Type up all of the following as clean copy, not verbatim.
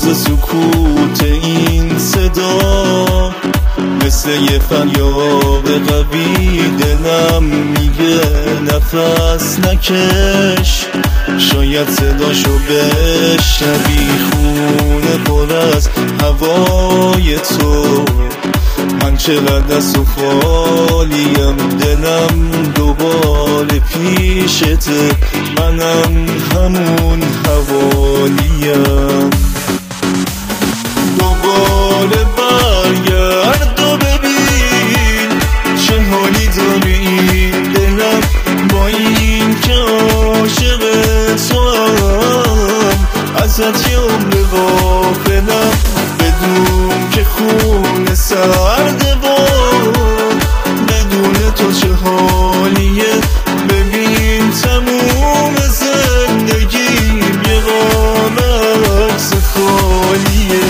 سکوت این صدا مثل یه فریاد قوی دلم میگه نفس نکش، شاید صداشو بشنوی، خونه پر از هوای تو. من چقدر از تو خالیم، دلم دوباره پیشته، منم همون حوالیم. دوباره برگرد و ببین چه حالی داری، دلم با این که عاشق تو هم ازت یه عمر غافلم، بدون که خون سرده و بدون تو چه حالیه. ببین تموم زندگیم یه قاب عکس خالیه.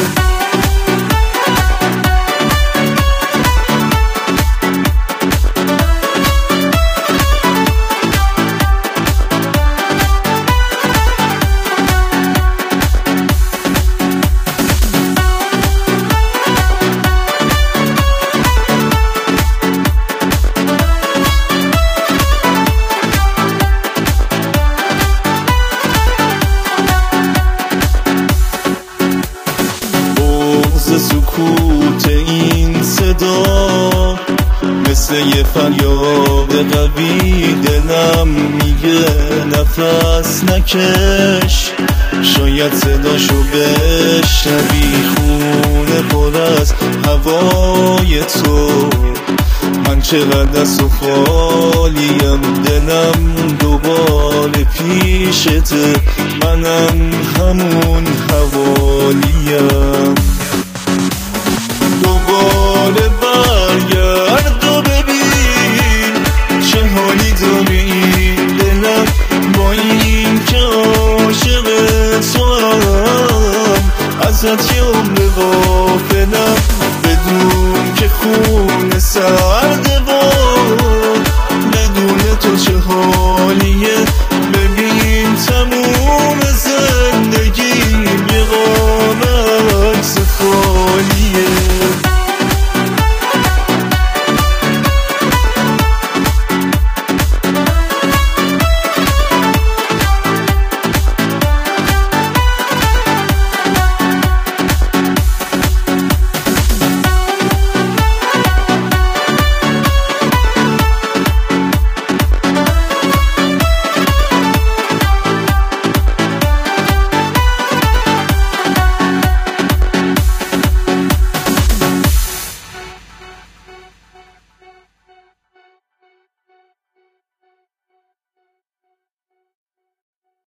سکوت این صدا مثل یه فریاد قوی دلم میگه نفس نکش، شاید صداشو بشنوی، خونه پر از هوای تو. من چقدر از تو خالیم، دلم دوباره پیشته، منم همون حوالیم.